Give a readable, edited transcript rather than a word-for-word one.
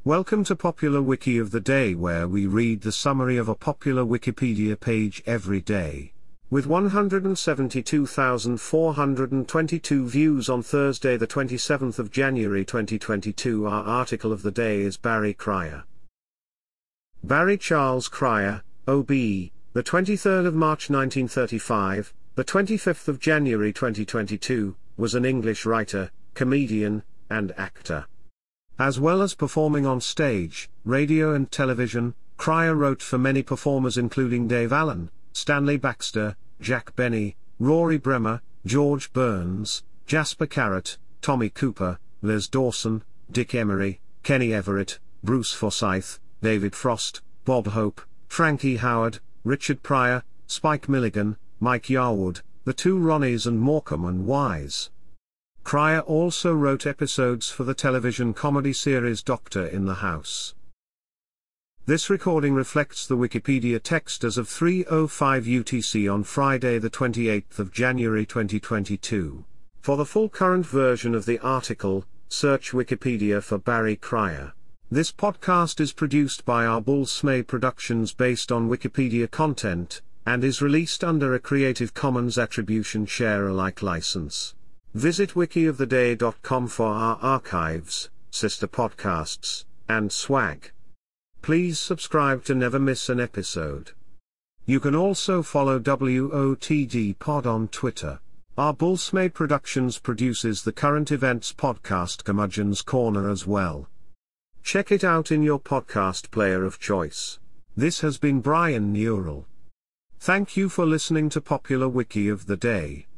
Welcome to Popular Wiki of the Day, where we read the summary of a popular Wikipedia page every day. With 172,422 views on Thursday the 27th of January 2022, our article of the day is Barry Cryer. Barry Charles Cryer, OBE, the 23rd of March 1935, the 25th of January 2022, was an English writer, comedian, and actor. As well as performing on stage, radio and television, Cryer wrote for many performers including Dave Allen, Stanley Baxter, Jack Benny, Rory Bremer, George Burns, Jasper Carrott, Tommy Cooper, Liz Dawson, Dick Emery, Kenny Everett, Bruce Forsyth, David Frost, Bob Hope, Frankie Howard, Richard Pryor, Spike Milligan, Mike Yarwood, the two Ronnies and Morecambe and Wise. Cryer also wrote episodes for the television comedy series Doctor in the House. This recording reflects the Wikipedia text as of 3:05 UTC on Friday the 28th of January 2022. For the full current version of the article, search Wikipedia for Barry Cryer. This podcast is produced by Arbul Smay Productions based on Wikipedia content, and is released under a Creative Commons Attribution Share Alike license. Visit wikioftheday.com for our archives, sister podcasts, and swag. Please subscribe to never miss an episode. You can also follow WOTD Pod on Twitter. Arbul Smay Productions produces the current events podcast Curmudgeon's Corner as well. Check it out in your podcast player of choice. This has been Brian Neural. Thank you for listening to Popular Wiki of the Day.